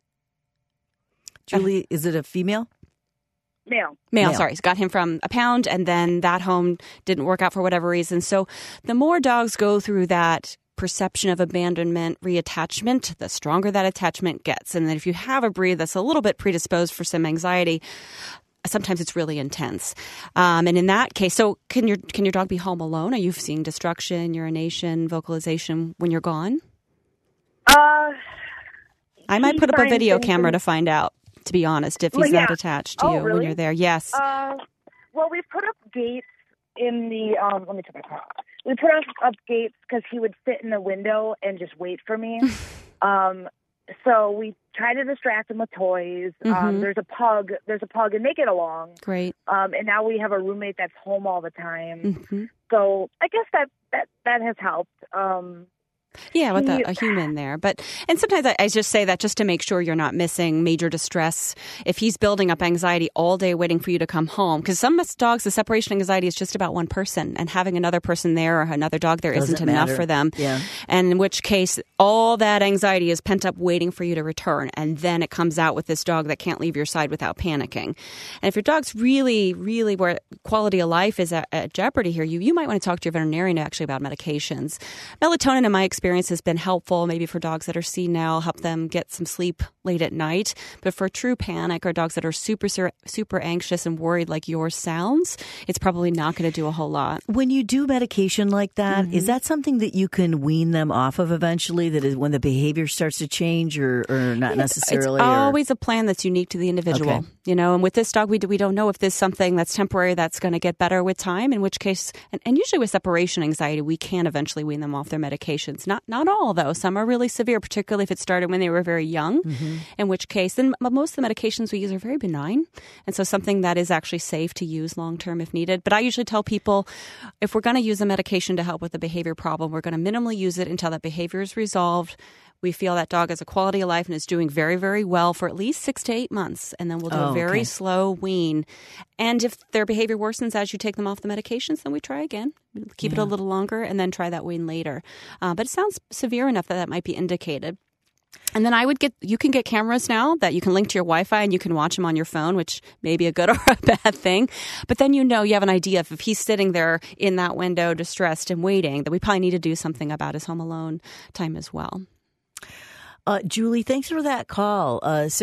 Julie, is it a female? Male, sorry. He's got him from a pound, and then that home didn't work out for whatever reason. So the more dogs go through that perception of abandonment, reattachment, the stronger that attachment gets. And then if you have a breed that's a little bit predisposed for some anxiety, sometimes it's really intense. And in that case, so can your dog be home alone? Are you seeing destruction, urination, vocalization when you're gone? I might put up a video camera to find out, to be honest, if he's that attached to you really? when you're there. Yes. Well, we've put up gates in the, let me check my car. We put up gates because he would sit in the window and just wait for me. So we try to distract him with toys. Mm-hmm. There's a pug, and they get along. Great. And now we have a roommate that's home all the time. Mm-hmm. So I guess that has helped. Yeah, with a human there. And sometimes I just say that just to make sure you're not missing major distress. If he's building up anxiety all day waiting for you to come home, because some dogs, the separation anxiety is just about one person, and having another person there or another dog there isn't enough for them. Yeah. And in which case, all that anxiety is pent up waiting for you to return. And then it comes out with this dog that can't leave your side without panicking. And if your dog's really, really where quality of life is at jeopardy here, you might want to talk to your veterinarian actually about medications. Melatonin, in my experience, has been helpful maybe for dogs that are senile, help them get some sleep late at night. But for true panic or dogs that are super anxious and worried like yours sounds, it's probably not going to do a whole lot. When you do medication like that, is that something that you can wean them off of eventually? That is when the behavior starts to change, or not necessarily? It's always a plan that's unique to the individual. Okay. And with this dog, we don't know if there's something that's temporary that's going to get better with time, in which case, and usually with separation anxiety, we can eventually wean them off their medications. Not all, though. Some are really severe, particularly if it started when they were very young, in which case, then most of the medications we use are very benign. And so something that is actually safe to use long-term if needed. But I usually tell people, if we're going to use a medication to help with a behavior problem, we're going to minimally use it until that behavior is resolved. We feel that dog has a quality of life and is doing very, very well for at least 6 to 8 months. And then we'll do a very slow wean. And if their behavior worsens as you take them off the medications, then we try again. Keep it a little longer and then try that wean later. But it sounds severe enough that might be indicated. And then you can get cameras now that you can link to your Wi-Fi and you can watch him on your phone, which may be a good or a bad thing. But then you have an idea if he's sitting there in that window distressed and waiting, that we probably need to do something about his home alone time as well. Julie, thanks for that call.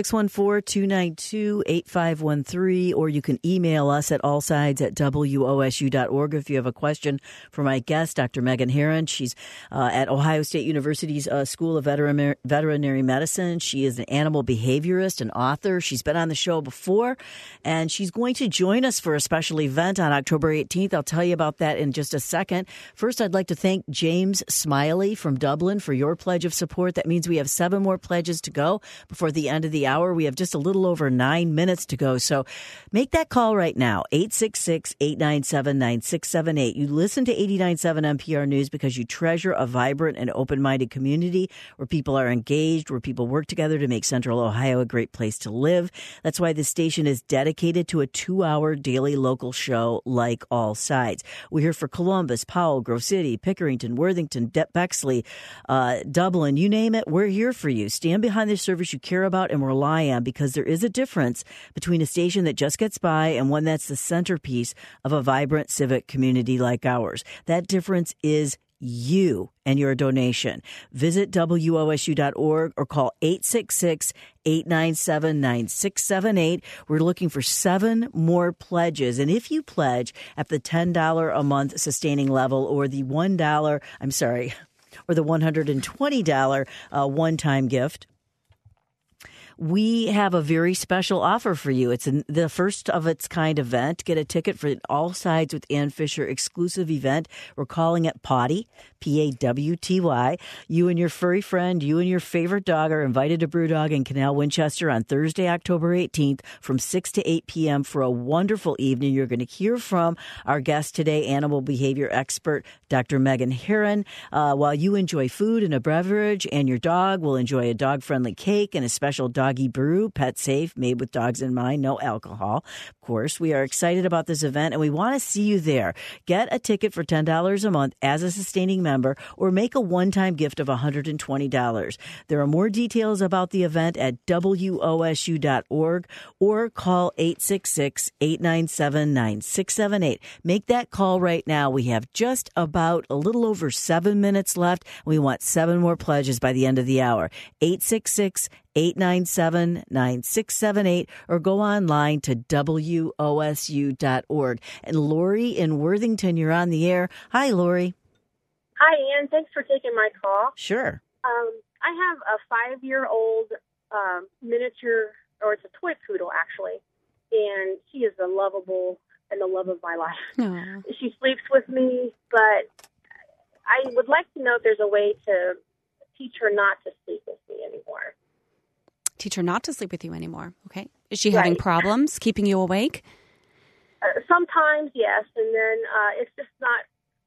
614-292-8513, or you can email us at allsides@wosu.org if you have a question for my guest, Dr. Megan Herron. She's at Ohio State University's School of Veterinary Medicine. She is an animal behaviorist and author. She's been on the show before, and she's going to join us for a special event on October 18th. I'll tell you about that in just a second. First, I'd like to thank James Smiley from Dublin for your pledge of support. That means we have 7 more pledges to go before the end of the hour. We have just a little over 9 minutes to go. So make that call right now, 866-897-9678. You listen to 89.7 NPR News because you treasure a vibrant and open-minded community where people are engaged, where people work together to make Central Ohio a great place to live. That's why this station is dedicated to a 2-hour daily local show like All Sides. We're here for Columbus, Powell, Grove City, Pickerington, Worthington, Bexley, Dublin, you name it. We're here for you. Stand behind the service you care about and rely on, because there is a difference between a station that just gets by and one that's the centerpiece of a vibrant civic community like ours. That difference is you and your donation. Visit WOSU.org or call 866-897-9678. We're looking for 7 more pledges. And if you pledge at the $10 a month sustaining level or the or the $120 one-time gift, we have a very special offer for you. It's the first of its kind event. Get a ticket for an All Sides with Ann Fisher exclusive event. We're calling it Potty, Pawty. You and your furry friend, you and your favorite dog are invited to Brewdog in Canal Winchester on Thursday, October 18th from 6 to 8 p.m. for a wonderful evening. You're going to hear from our guest today, animal behavior expert, Dr. Megan Herron, while you enjoy food and a beverage, and your dog will enjoy a dog-friendly cake and a special doggy brew, pet safe, made with dogs in mind, no alcohol. Of course, we are excited about this event, and we want to see you there. Get a ticket for $10 a month as a sustaining member, or make a one-time gift of $120. There are more details about the event at WOSU.org or call 866-897-9678. Make that call right now. We have just about a little over 7 minutes left. We want 7 more pledges by the end of the hour. 866-897-9678 or go online to WOSU.org. And Lori in Worthington, you're on the air. Hi, Lori. Hi, Ann. Thanks for taking my call. Sure. I have a 5-year-old miniature, or it's a toy poodle, actually, and she is the love of my life. Aww. She sleeps with me, but I would like to know if there's a way to teach her not to sleep with me anymore. Teach her not to sleep with you anymore. Okay. Is she having problems keeping you awake? Sometimes, yes, and then it's just not,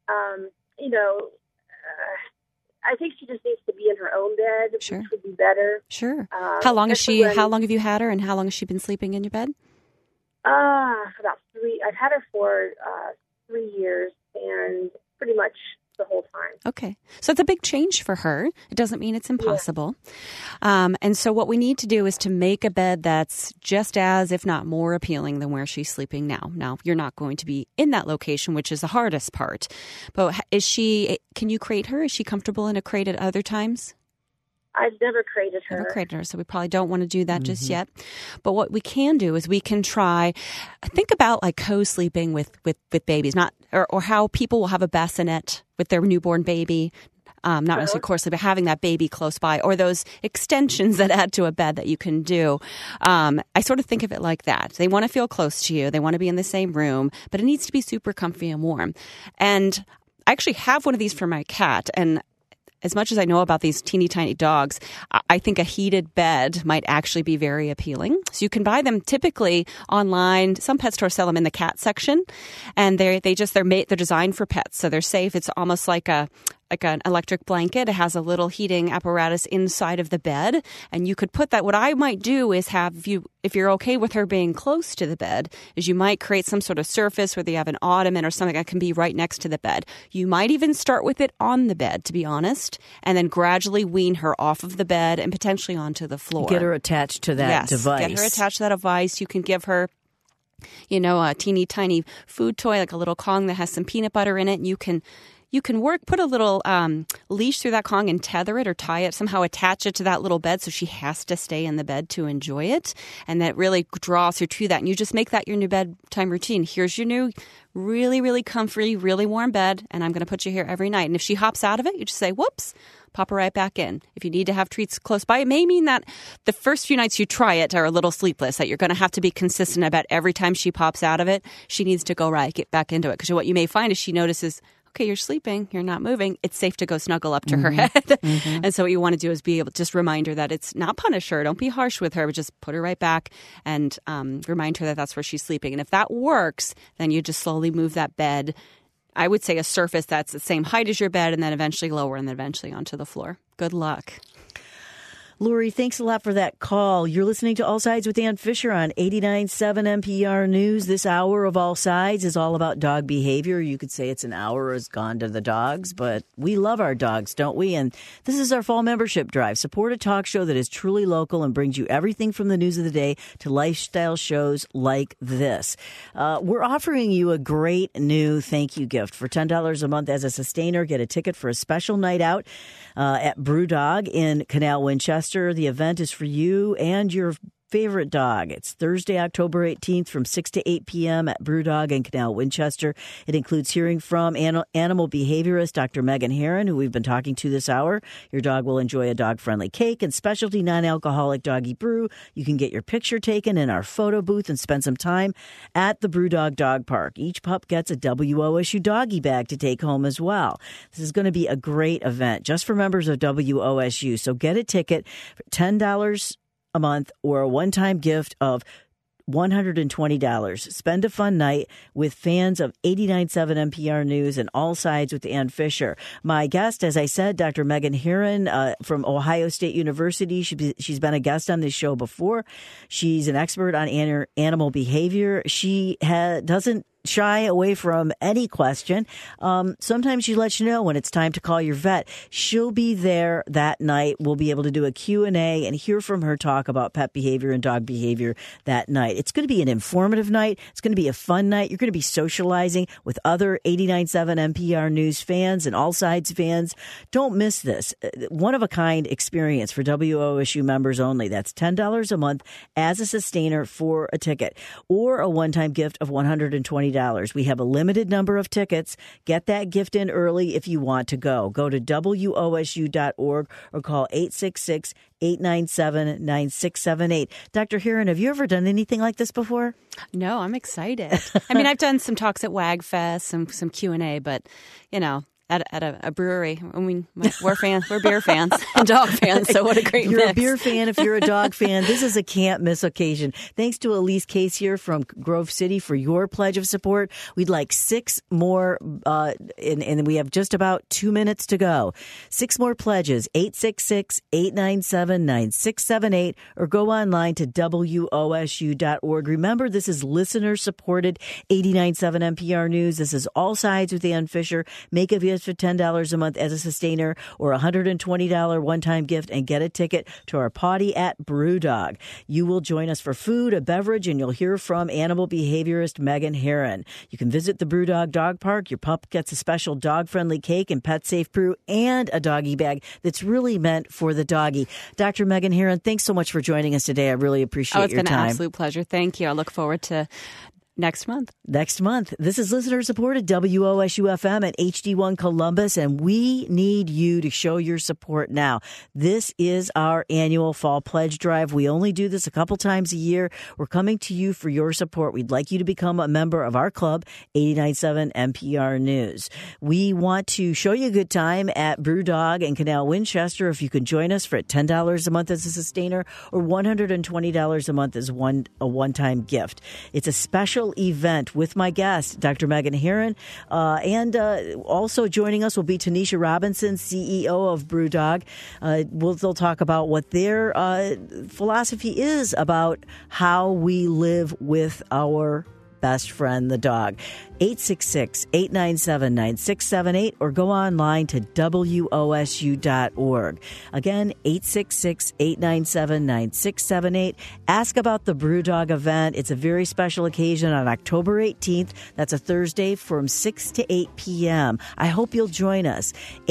I think she just needs to be in her own bed, Sure. which would be better. Sure. How long have you had her, and how long has she been sleeping in your bed? About 3. I've had her for 3 years, and pretty much the whole time. Okay. So it's a big change for her. It doesn't mean it's impossible. Yeah. And so what we need to do is to make a bed that's just as, if not more appealing than where she's sleeping now. Now, you're not going to be in that location, which is the hardest part. But can you crate her? Is she comfortable in a crate at other times? I've never crated her. Never crated her, so we probably don't want to do that just yet. But what we can do is we can think about like co-sleeping with babies, or how people will have a bassinet with their newborn baby. Not necessarily co-sleep, but having that baby close by, or those extensions that add to a bed that you can do. I sort of think of it like that. They want to feel close to you. They want to be in the same room, but it needs to be super comfy and warm. And I actually have one of these for my cat, and as much as I know about these teeny tiny dogs, I think a heated bed might actually be very appealing. So you can buy them typically online. Some pet stores sell them in the cat section, and they're designed for pets, so they're safe. It's almost like an electric blanket. It has a little heating apparatus inside of the bed, and you could put that. What I might do is if you're okay with her being close to the bed, is you might create some sort of surface where you have an ottoman or something that can be right next to the bed. You might even start with it on the bed, to be honest, and then gradually wean her off of the bed and potentially onto the floor. Get her attached to that device. Get her attached to that device. You can give her a teeny tiny food toy, like a little Kong that has some peanut butter in it. And you can put a little leash through that Kong and tether it or tie it, somehow attach it to that little bed so she has to stay in the bed to enjoy it. And that really draws her to that. And you just make that your new bedtime routine. Here's your new really, really comfy, really warm bed, and I'm going to put you here every night. And if she hops out of it, you just say, whoops, pop her right back in. If you need to have treats close by, it may mean that the first few nights you try it are a little sleepless, that you're going to have to be consistent about every time she pops out of it, she needs to go get back into it. Because what you may find is she notices, okay, you're sleeping, you're not moving, it's safe to go snuggle up to her head. And so what you want to do is be able to just remind her that it's not punish her, don't be harsh with her, but just put her right back and remind her that that's where she's sleeping. And if that works, then you just slowly move that bed, I would say a surface that's the same height as your bed, and then eventually lower, and then eventually onto the floor. Good luck. Lori, thanks a lot for that call. You're listening to All Sides with Ann Fisher on 89.7 NPR News. This hour of All Sides is all about dog behavior. You could say it's an hour has gone to the dogs, but we love our dogs, don't we? And this is our fall membership drive. Support a talk show that is truly local and brings you everything from the news of the day to lifestyle shows like this. We're offering you a great new thank you gift. For $10 a month as a sustainer, get a ticket for a special night out at BrewDog in Canal Winchester. The event is for you and your favorite dog. It's Thursday, October 18th from 6 to 8 p.m. at BrewDog in Canal Winchester. It includes hearing from animal behaviorist Dr. Megan Herron, who we've been talking to this hour. Your dog will enjoy a dog-friendly cake and specialty non-alcoholic doggy brew. You can get your picture taken in our photo booth and spend some time at the BrewDog Dog Park. Each pup gets a WOSU doggy bag to take home as well. This is going to be a great event just for members of WOSU. So get a ticket for $10 a month or a one-time gift of $120. Spend a fun night with fans of 89.7 NPR News and All Sides with Ann Fisher. My guest, as I said, Dr. Megan Herron from Ohio State University. She's been a guest on this show before. She's an expert on animal behavior. She doesn't shy away from any question. Sometimes she lets you know when it's time to call your vet. She'll be there that night. We'll be able to do a Q&A and hear from her talk about pet behavior and dog behavior that night. It's going to be an informative night. It's going to be a fun night. You're going to be socializing with other 89.7 NPR News fans and All Sides fans. Don't miss this. One-of-a-kind experience for WOSU members only. That's $10 a month as a sustainer for a ticket or a one-time gift of $120. We have a limited number of tickets. Get that gift in early if you want to go. Go to WOSU.org or call 866-897-9678. Dr. Herron, have you ever done anything like this before? No, I'm excited. I mean, I've done some talks at WagFest, some Q&A, but, at a brewery. I mean, we're beer fans and dog fans, so what a great You're mix. a beer fan if you're a dog fan. This is a can't miss occasion. Thanks to Elise Case here from Grove City for your pledge of support. We'd like 6 more, and we have just about 2 minutes to go. 6 more pledges, 866-897-9678, or go online to WOSU.org. Remember, this is listener-supported 89.7 NPR News. This is All Sides with Ann Fisher. Make of you us for $10 a month as a sustainer or $120 one-time gift and get a ticket to our Potty at BrewDog. You will join us for food, a beverage, and you'll hear from animal behaviorist Megan Herron. You can visit the BrewDog Dog Park. Your pup gets a special dog-friendly cake and pet-safe brew and a doggy bag that's really meant for the doggy. Dr. Megan Herron, thanks so much for joining us today. I really appreciate your time. It's been an absolute pleasure. Thank you. I look forward to next month. This is listener-supported WOSU-FM at HD1 Columbus, and we need you to show your support now. This is our annual Fall Pledge Drive. We only do this a couple times a year. We're coming to you for your support. We'd like you to become a member of our club, 89.7 NPR News. We want to show you a good time at BrewDog and Canal Winchester. If you can join us for $10 a month as a sustainer or $120 a month as a one-time gift. It's a special event with my guest, Dr. Megan Herron. And also joining us will be Tanisha Robinson, CEO of BrewDog. They'll talk about what their philosophy is about how we live with our best friend, the dog. 866-897-9678 or go online to WOSU.org. Again, 866-897-9678. Ask about the BrewDog event. It's a very special occasion on October 18th. That's a Thursday from 6 to 8 p.m. I hope you'll join us.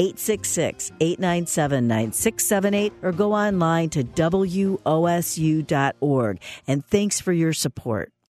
866-897-9678 or go online to WOSU.org. And thanks for your support.